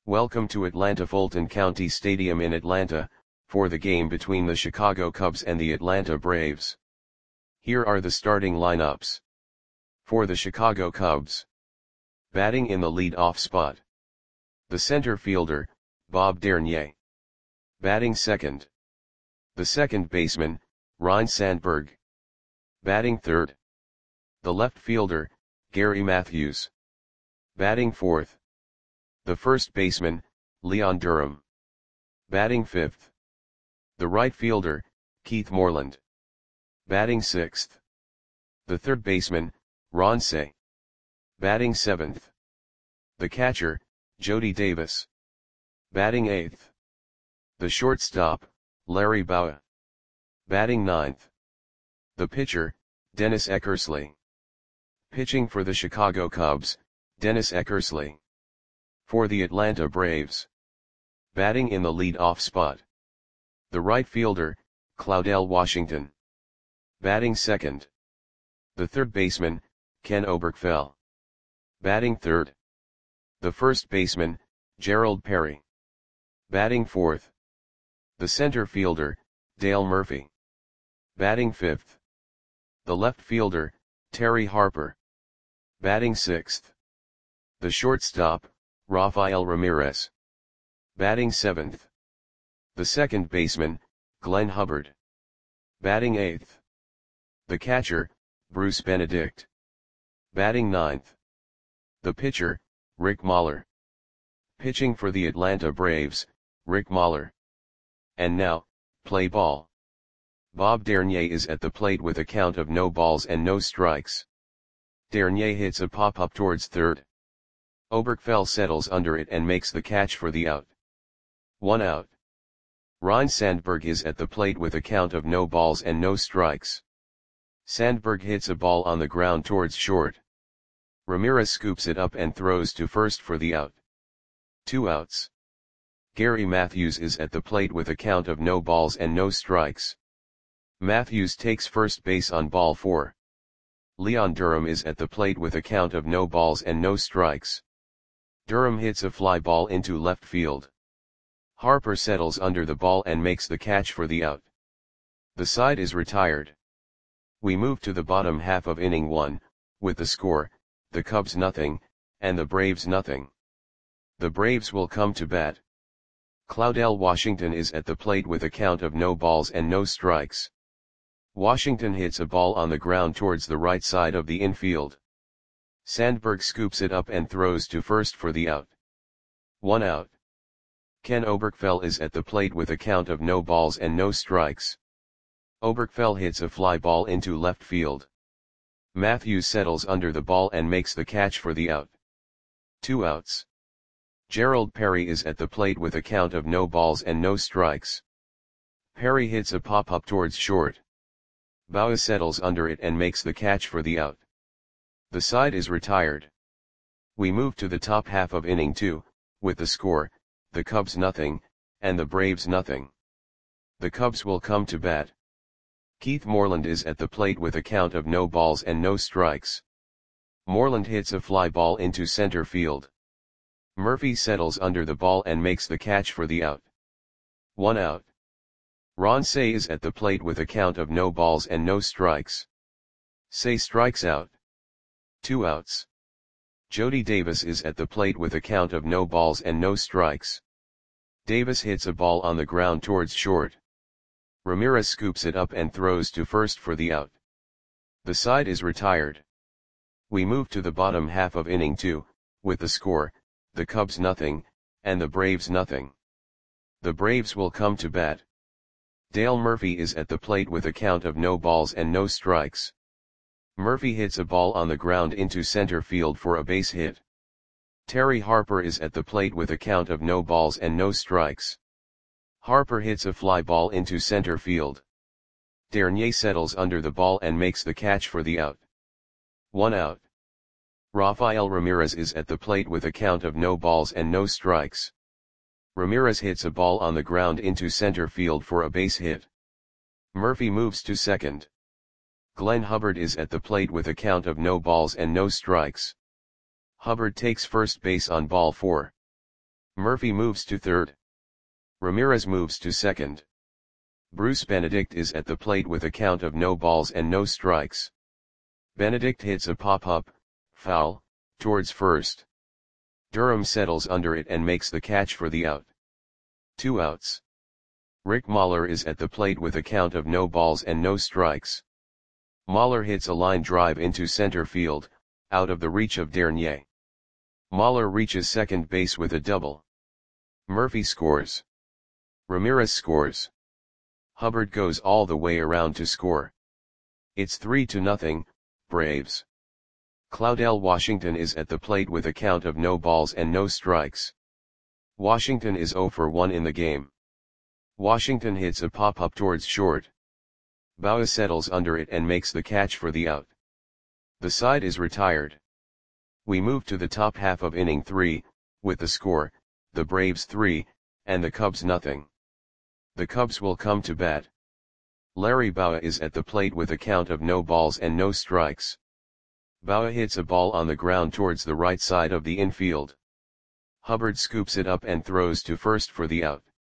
Welcome to Atlanta Fulton County Stadium in Atlanta, for the game between the Chicago Cubs and the Atlanta Braves. Here are the starting lineups. For the Chicago Cubs. Batting in the lead-off spot. The center fielder, Bob Dernier. Batting second. The second baseman, Ryne Sandberg. Batting third. The left fielder, Gary Matthews. Batting fourth. The first baseman, Leon Durham. Batting fifth. The right fielder, Keith Moreland. Batting sixth. The third baseman, Ron Cey. Batting seventh. The catcher, Jody Davis. Batting eighth. The shortstop, Larry Bowa. Batting ninth. The pitcher, Dennis Eckersley. Pitching for the Chicago Cubs, Dennis Eckersley. For the Atlanta Braves. Batting in the lead-off spot. The right fielder, Claudell Washington. Batting second. The third baseman, Ken Oberkfell. Batting third. The first baseman, Gerald Perry. Batting fourth. The center fielder, Dale Murphy. Batting fifth. The left fielder, Terry Harper. Batting sixth. The shortstop, Rafael Ramirez. Batting seventh. The second baseman, Glenn Hubbard. Batting eighth. The catcher, Bruce Benedict. Batting ninth. The pitcher, Rick Mahler. Pitching for the Atlanta Braves, Rick Mahler. And now, play ball. Bob Dernier is at the plate with a count of no balls and no strikes. Dernier hits a pop-up towards third. Oberkfell settles under it and makes the catch for the out. 1 out. Ryne Sandberg is at the plate with a count of no balls and no strikes. Sandberg hits a ball on the ground towards short. Ramirez scoops it up and throws to first for the out. 2 outs. Gary Matthews is at the plate with a count of no balls and no strikes. Matthews takes first base on ball 4. Leon Durham is at the plate with a count of no balls and no strikes. Durham hits a fly ball into left field. Harper settles under the ball and makes the catch for the out. The side is retired. We move to the bottom half of inning 1, with the score, the Cubs nothing, and the Braves nothing. The Braves will come to bat. Claudell Washington is at the plate with a count of no balls and no strikes. Washington hits a ball on the ground towards the right side of the infield. Sandberg scoops it up and throws to first for the out. 1 out. Ken Oberkfell is at the plate with a count of no balls and no strikes. Oberkfell hits a fly ball into left field. Matthews settles under the ball and makes the catch for the out. 2 outs. Gerald Perry is at the plate with a count of no balls and no strikes. Perry hits a pop-up towards short. Bowa settles under it and makes the catch for the out. The side is retired. We move to the top half of inning 2, with the score, the Cubs nothing, and the Braves nothing. The Cubs will come to bat. Keith Moreland is at the plate with a count of no balls and no strikes. Moreland hits a fly ball into center field. Murphy settles under the ball and makes the catch for the out. 1 out. Ron Cey is at the plate with a count of no balls and no strikes. Cey strikes out. 2 outs. Jody Davis is at the plate with a count of no balls and no strikes. Davis hits a ball on the ground towards short. Ramirez scoops it up and throws to first for the out. The side is retired. We move to the bottom half of inning 2, with the score, the Cubs nothing, and the Braves nothing. The Braves will come to bat. Dale Murphy is at the plate with a count of no balls and no strikes. Murphy hits a ball on the ground into center field for a base hit. Terry Harper is at the plate with a count of no balls and no strikes. Harper hits a fly ball into center field. Dernier settles under the ball and makes the catch for the out. 1 out. Rafael Ramirez is at the plate with a count of no balls and no strikes. Ramirez hits a ball on the ground into center field for a base hit. Murphy moves to second. Glenn Hubbard is at the plate with a count of no balls and no strikes. Hubbard takes first base on ball 4. Murphy moves to third. Ramirez moves to second. Bruce Benedict is at the plate with a count of no balls and no strikes. Benedict hits a pop-up, foul, towards first. Durham settles under it and makes the catch for the out. 2 outs. Rick Mahler is at the plate with a count of no balls and no strikes. Mahler hits a line drive into center field, out of the reach of Dernier. Mahler reaches second base with a double. Murphy scores. Ramirez scores. Hubbard goes all the way around to score. It's 3-0, Braves. Claudel Washington is at the plate with a count of no balls and no strikes. Washington is 0 for 1 in the game. Washington hits a pop-up towards short. Bauer settles under it and makes the catch for the out. The side is retired. We move to the top half of inning 3, with the score, the Braves 3, and the Cubs nothing. The Cubs will come to bat. Larry Bauer is at the plate with a count of no balls and no strikes. Bauer hits a ball on the ground towards the right side of the infield. Hubbard scoops it up and throws to first for the out.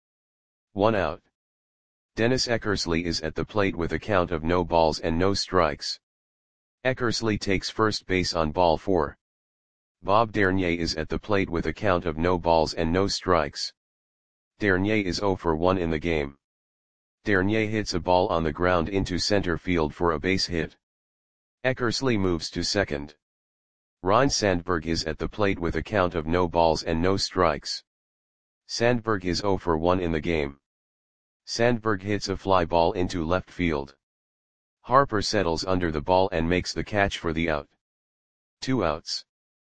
1 out. Dennis Eckersley is at the plate with a count of no balls and no strikes. Eckersley takes first base on ball 4. Bob Dernier is at the plate with a count of no balls and no strikes. Dernier is 0 for 1 in the game. Dernier hits a ball on the ground into center field for a base hit. Eckersley moves to second. Ryne Sandberg is at the plate with a count of no balls and no strikes. Sandberg is 0 for 1 in the game. Sandberg hits a fly ball into left field. Harper settles under the ball and makes the catch for the out. 2 outs.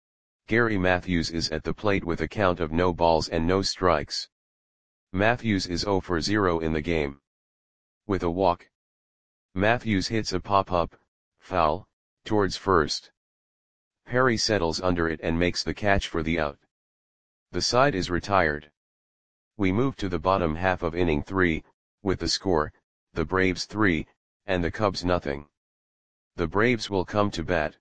Gary Matthews is at the plate with a count of no balls and no strikes. Matthews is 0 for 0 in the game. With a walk. Matthews hits a pop-up, foul, towards first. Perry settles under it and makes the catch for the out. The side is retired. We move to the bottom half of inning 3, with the score, the Braves 3, and the Cubs nothing. The Braves will come to bat.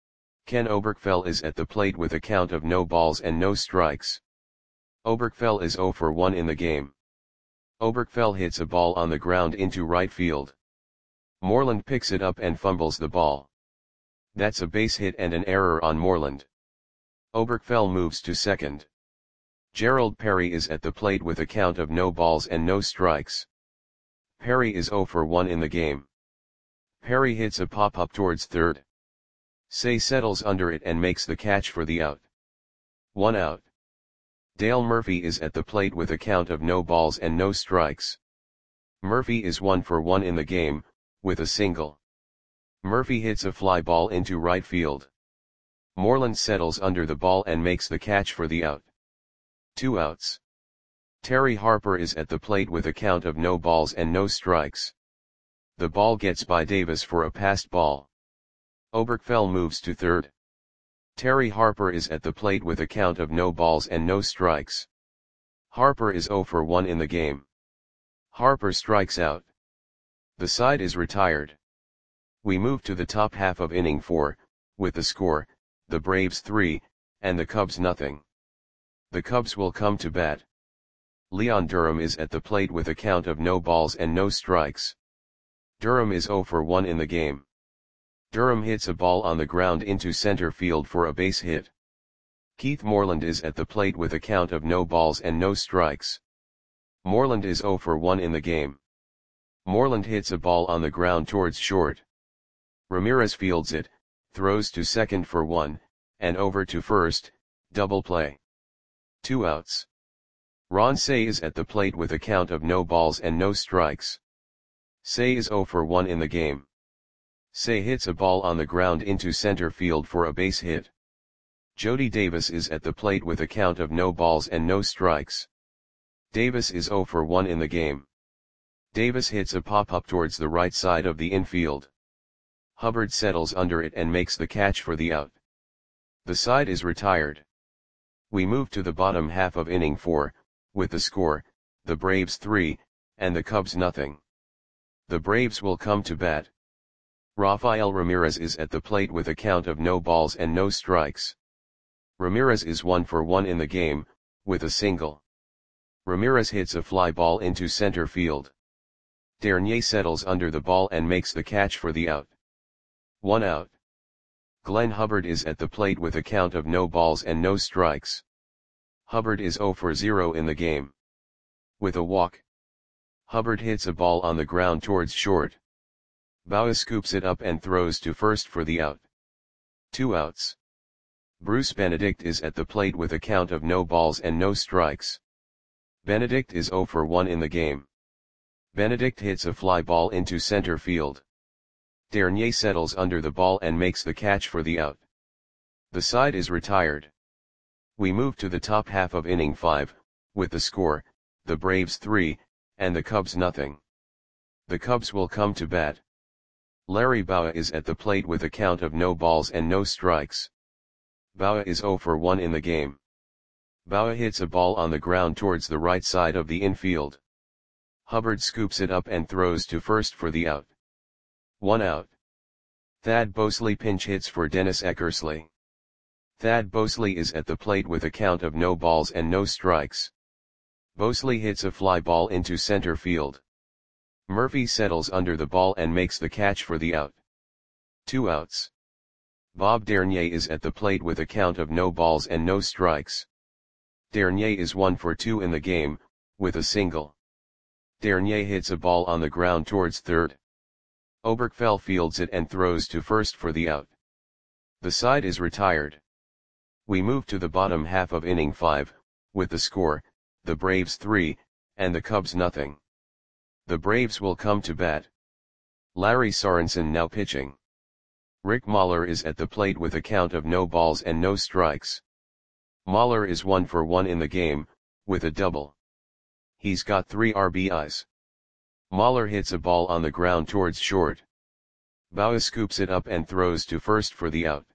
Ken Oberkfell is at the plate with a count of no balls and no strikes. Oberkfell is 0 for 1 in the game. Oberkfell hits a ball on the ground into right field. Moreland picks it up and fumbles the ball. That's a base hit and an error on Moreland. Oberkfell moves to second. Gerald Perry is at the plate with a count of no balls and no strikes. Perry is 0 for 1 in the game. Perry hits a pop-up towards third. Say settles under it and makes the catch for the out. 1 out. Dale Murphy is at the plate with a count of no balls and no strikes. Murphy is 1 for 1 in the game, with a single. Murphy hits a fly ball into right field. Moreland settles under the ball and makes the catch for the out. 2 outs. Terry Harper is at the plate with a count of no balls and no strikes. The ball gets by Davis for a passed ball. Oberkfell moves to third. Terry Harper is at the plate with a count of no balls and no strikes. Harper is 0 for 1 in the game. Harper strikes out. The side is retired. We move to the top half of inning 4, with the score, the Braves 3, and the Cubs nothing. The Cubs will come to bat. Leon Durham is at the plate with a count of no balls and no strikes. Durham is 0 for 1 in the game. Durham hits a ball on the ground into center field for a base hit. Keith Moreland is at the plate with a count of no balls and no strikes. Moreland is 0 for 1 in the game. Moreland hits a ball on the ground towards short. Ramirez fields it, throws to second for 1, and over to first, double play. 2 outs. Ron Cey is at the plate with a count of no balls and no strikes. Cey is 0 for 1 in the game. Cey hits a ball on the ground into center field for a base hit. Jody Davis is at the plate with a count of no balls and no strikes. Davis is 0 for 1 in the game. Davis hits a pop-up towards the right side of the infield. Hubbard settles under it and makes the catch for the out. The side is retired. We move to the bottom half of inning 4, with the score, the Braves 3, and the Cubs nothing. The Braves will come to bat. Rafael Ramirez is at the plate with a count of no balls and no strikes. Ramirez is 1 for 1 in the game, with a single. Ramirez hits a fly ball into center field. Dernier settles under the ball and makes the catch for the out. 1 out. Glenn Hubbard is at the plate with a count of no balls and no strikes. Hubbard is 0 for 0 in the game. With a walk. Hubbard hits a ball on the ground towards short. Bauer scoops it up and throws to first for the out. 2 outs. Bruce Benedict is at the plate with a count of no balls and no strikes. Benedict is 0 for 1 in the game. Benedict hits a fly ball into center field. Dernier settles under the ball and makes the catch for the out. The side is retired. We move to the top half of inning 5, with the score, the Braves 3, and the Cubs nothing. The Cubs will come to bat. Larry Bowa is at the plate with a count of no balls and no strikes. Bowa is 0 for 1 in the game. Bowa hits a ball on the ground towards the right side of the infield. Hubbard scoops it up and throws to first for the out. 1 out. Thad Bosley pinch hits for Dennis Eckersley. Thad Bosley is at the plate with a count of no balls and no strikes. Bosley hits a fly ball into center field. Murphy settles under the ball and makes the catch for the out. 2 outs. Bob Dernier is at the plate with a count of no balls and no strikes. Dernier is 1 for 2 in the game, with a single. Dernier hits a ball on the ground towards third. Oberkfell fields it and throws to first for the out. The side is retired. We move to the bottom half of inning 5, with the score, the Braves 3, and the Cubs nothing. The Braves will come to bat. Larry Sorensen now pitching. Rick Mahler is at the plate with a count of no balls and no strikes. Mahler is 1 for 1 in the game, with a double. He's got 3 RBIs. Mahler hits a ball on the ground towards short. Bowa scoops it up and throws to first for the out.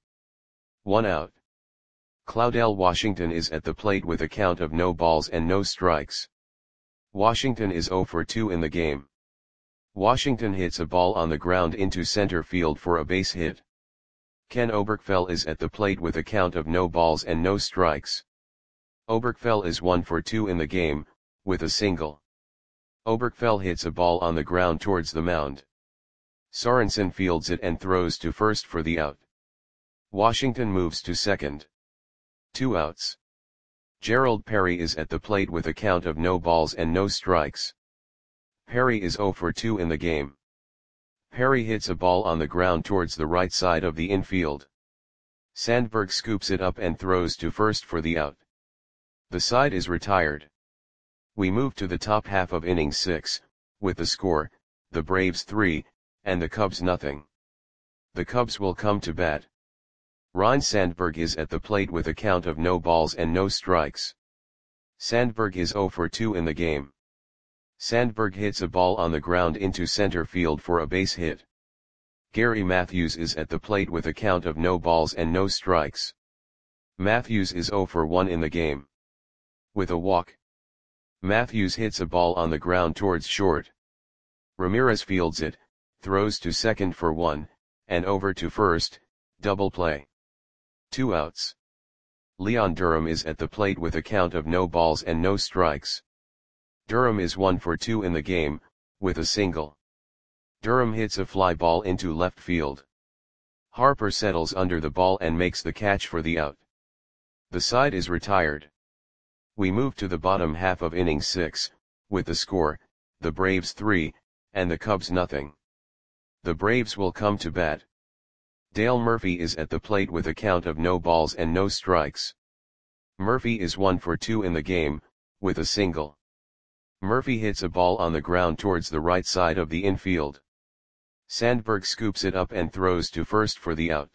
1 out. Claudel Washington is at the plate with a count of no balls and no strikes. Washington is 0 for 2 in the game. Washington hits a ball on the ground into center field for a base hit. Ken Oberkfell is at the plate with a count of no balls and no strikes. Oberkfell is 1 for 2 in the game, with a single. Oberkfell hits a ball on the ground towards the mound. Sorensen fields it and throws to first for the out. Washington moves to second. 2 outs. Gerald Perry is at the plate with a count of no balls and no strikes. Perry is 0 for 2 in the game. Perry hits a ball on the ground towards the right side of the infield. Sandberg scoops it up and throws to first for the out. The side is retired. We move to the top half of inning 6, with the score, the Braves 3, and the Cubs nothing. The Cubs will come to bat. Ryne Sandberg is at the plate with a count of no balls and no strikes. Sandberg is 0 for 2 in the game. Sandberg hits a ball on the ground into center field for a base hit. Gary Matthews is at the plate with a count of no balls and no strikes. Matthews is 0 for 1 in the game. With a walk. Matthews hits a ball on the ground towards short. Ramirez fields it, throws to second for 1, and over to first, double play. 2 outs. Leon Durham is at the plate with a count of no balls and no strikes. Durham is 1 for 2 in the game, with a single. Durham hits a fly ball into left field. Harper settles under the ball and makes the catch for the out. The side is retired. We move to the bottom half of inning 6, with the score, the Braves 3, and the Cubs nothing. The Braves will come to bat. Dale Murphy is at the plate with a count of no balls and no strikes. Murphy is 1 for 2 in the game, with a single. Murphy hits a ball on the ground towards the right side of the infield. Sandberg scoops it up and throws to first for the out.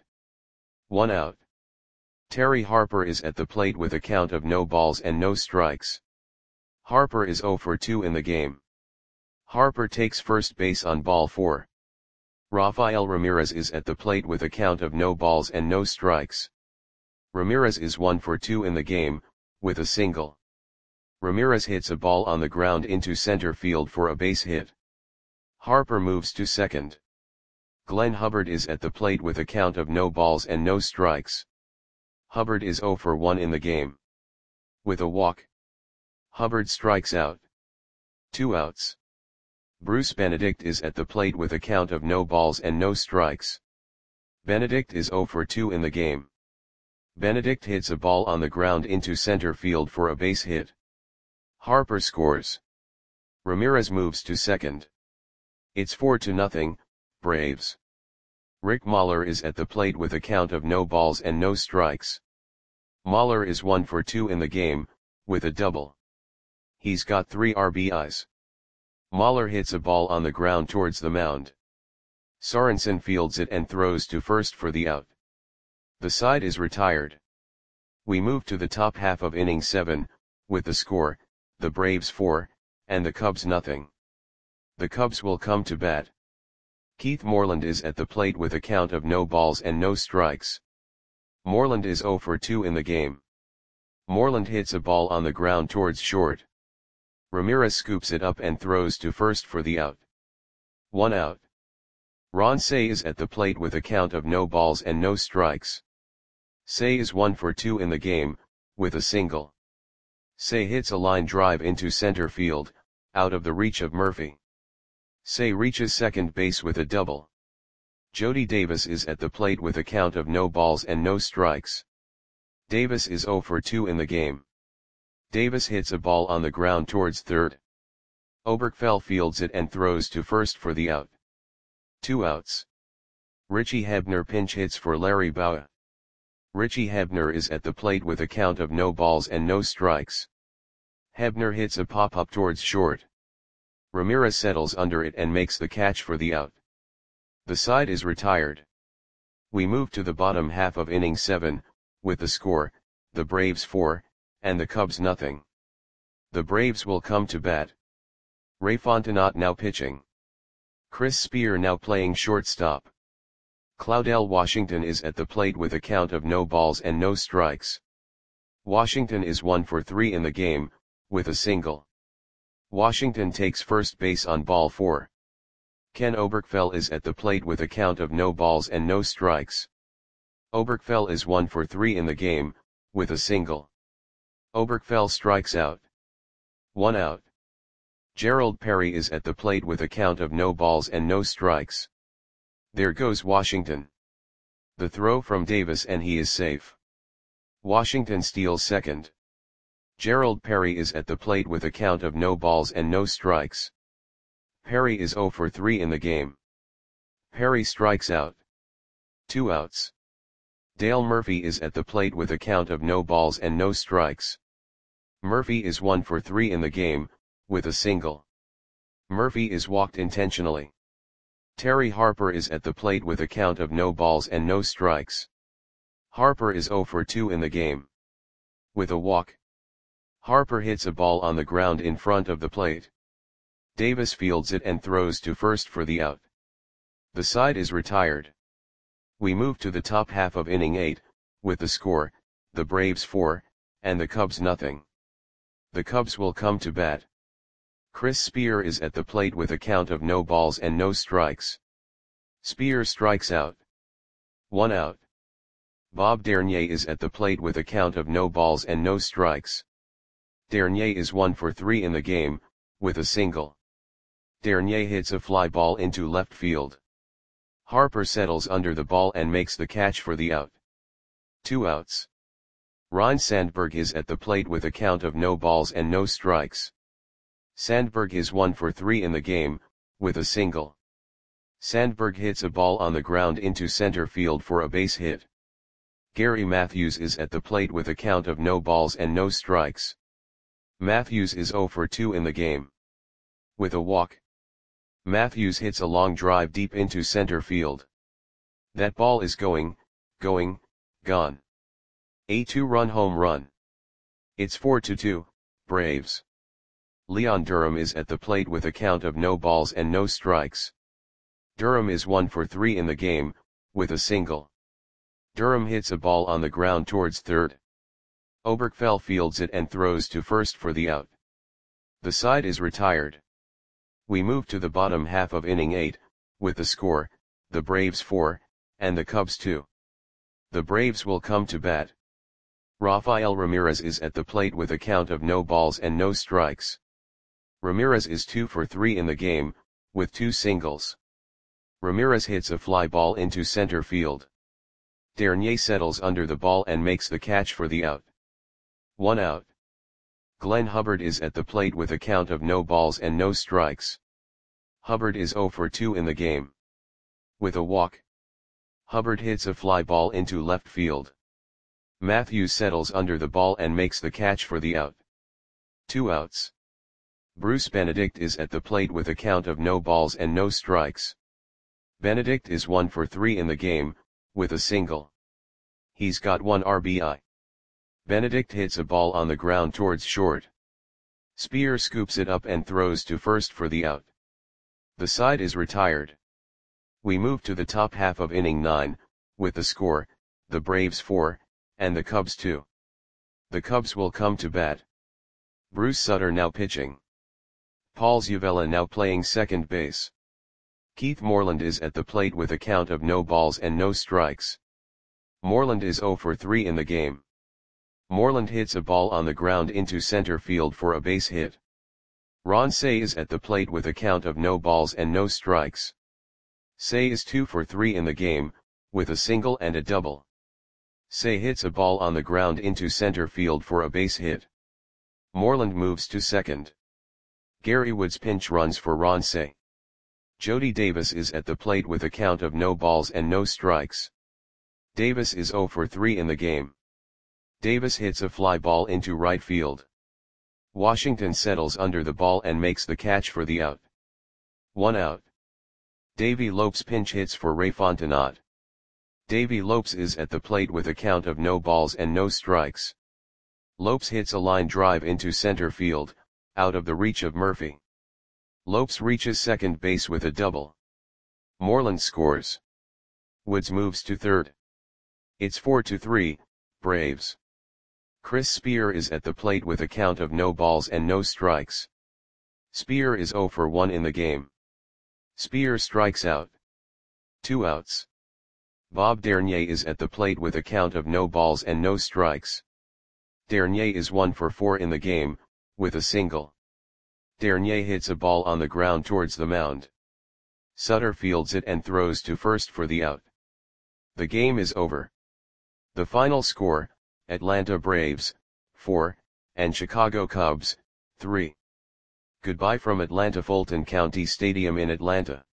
1 out. Terry Harper is at the plate with a count of no balls and no strikes. Harper is 0 for 2 in the game. Harper takes first base on ball 4. Rafael Ramirez is at the plate with a count of no balls and no strikes. Ramirez is 1 for 2 in the game, with a single. Ramirez hits a ball on the ground into center field for a base hit. Harper moves to second. Glenn Hubbard is at the plate with a count of no balls and no strikes. Hubbard is 0 for 1 in the game. With a walk. Hubbard strikes out. 2 outs. Bruce Benedict is at the plate with a count of no balls and no strikes. Benedict is 0 for 2 in the game. Benedict hits a ball on the ground into center field for a base hit. Harper scores. Ramirez moves to second. It's 4-0, Braves. Rick Mahler is at the plate with a count of no balls and no strikes. Mahler is 1 for 2 in the game, with a double. He's got 3 RBIs. Mahler hits a ball on the ground towards the mound. Sorensen fields it and throws to first for the out. The side is retired. We move to the top half of inning 7, with the score, the Braves 4, and the Cubs nothing. The Cubs will come to bat. Keith Moreland is at the plate with a count of no balls and no strikes. Moreland is 0 for 2 in the game. Moreland hits a ball on the ground towards short. Ramirez scoops it up and throws to first for the out. 1 out. Ron Cey is at the plate with a count of no balls and no strikes. Cey is 1 for 2 in the game, with a single. Cey hits a line drive into center field, out of the reach of Murphy. Cey reaches second base with a double. Jody Davis is at the plate with a count of no balls and no strikes. Davis is 0 for 2 in the game. Davis hits a ball on the ground towards third. Oberkfell fields it and throws to first for the out. 2 outs. Richie Hebner pinch hits for Larry Bowa. Richie Hebner is at the plate with a count of no balls and no strikes. Hebner hits a pop-up towards short. Ramirez settles under it and makes the catch for the out. The side is retired. We move to the bottom half of inning 7, with the score, the Braves 4, and the Cubs nothing. The Braves will come to bat. Ray Fontenot now pitching. Chris Spear now playing shortstop. Claudel Washington is at the plate with a count of no balls and no strikes. Washington is 1 for 3 in the game, with a single. Washington takes first base on ball 4. Ken Oberkfell is at the plate with a count of no balls and no strikes. Oberkfell is 1 for 3 in the game, with a single. Oberkfell strikes out. 1 out. Gerald Perry is at the plate with a count of no balls and no strikes. There goes Washington. The throw from Davis and he is safe. Washington steals second. Gerald Perry is at the plate with a count of no balls and no strikes. Perry is 0 for 3 in the game. Perry strikes out. 2 outs. Dale Murphy is at the plate with a count of no balls and no strikes. Murphy is 1 for 3 in the game, with a single. Murphy is walked intentionally. Terry Harper is at the plate with a count of no balls and no strikes. Harper is 0 for 2 in the game. With a walk. Harper hits a ball on the ground in front of the plate. Davis fields it and throws to first for the out. The side is retired. We move to the top half of inning 8, with the score, the Braves 4, and the Cubs nothing. The Cubs will come to bat. Chris Spear is at the plate with a count of no balls and no strikes. Spear strikes out. 1 out. Bob Dernier is at the plate with a count of no balls and no strikes. Dernier is 1 for 3 in the game, with a single. Dernier hits a fly ball into left field. Harper settles under the ball and makes the catch for the out. 2 outs. Ryne Sandberg is at the plate with a count of no balls and no strikes. Sandberg is 1 for 3 in the game, with a single. Sandberg hits a ball on the ground into center field for a base hit. Gary Matthews is at the plate with a count of no balls and no strikes. Matthews is 0 for 2 in the game. With a walk. Matthews hits a long drive deep into center field. That ball is gone. A 2-run home run. It's 4-2, Braves. Leon Durham is at the plate with a count of no balls and no strikes. Durham is 1 for 3 in the game, with a single. Durham hits a ball on the ground towards third. Oberkfell fields it and throws to first for the out. The side is retired. We move to the bottom half of inning 8, with the score, the Braves 4, and the Cubs 2. The Braves will come to bat. Rafael Ramirez is at the plate with a count of no balls and no strikes. Ramirez is 2 for 3 in the game, with 2 singles. Ramirez hits a fly ball into center field. Dernier settles under the ball and makes the catch for the out. 1 out. Glenn Hubbard is at the plate with a count of no balls and no strikes. Hubbard is 0 for 2 in the game. With a walk, Hubbard hits a fly ball into left field. Matthews settles under the ball and makes the catch for the out. 2 outs. Bruce Benedict is at the plate with a count of no balls and no strikes. Benedict is 1 for 3 in the game, with a single. He's got 1 RBI. Benedict hits a ball on the ground towards short. Spear scoops it up and throws to first for the out. The side is retired. We move to the top half of inning 9, with the score, the Braves 4, and the Cubs 2. The Cubs will come to bat. Bruce Sutter now pitching. Paul Zuvella now playing second base. Keith Moreland is at the plate with a count of no balls and no strikes. Moreland is 0 for 3 in the game. Moreland hits a ball on the ground into center field for a base hit. Ron Cey is at the plate with a count of no balls and no strikes. Cey is 2 for 3 in the game, with a single and a double. Cey hits a ball on the ground into center field for a base hit. Moreland moves to second. Gary Woods pinch runs for Ron Cey. Jody Davis is at the plate with a count of no balls and no strikes. Davis is 0 for 3 in the game. Davis hits a fly ball into right field. Washington settles under the ball and makes the catch for the out. 1 out. Davey Lopes pinch hits for Ray Fontenot. Davey Lopes is at the plate with a count of no balls and no strikes. Lopes hits a line drive into center field, out of the reach of Murphy. Lopes reaches second base with a double. Moreland scores. Woods moves to third. It's 4-3, Braves. Chris Spear is at the plate with a count of no balls and no strikes. Spear is 0 for 1 in the game. Spear strikes out. 2 outs. Bob Dernier is at the plate with a count of no balls and no strikes. Dernier is 1 for 4 in the game, with a single. Dernier hits a ball on the ground towards the mound. Sutter fields it and throws to first for the out. The game is over. The final score, Atlanta Braves, 4, and Chicago Cubs, 3. Goodbye from Atlanta Fulton County Stadium in Atlanta.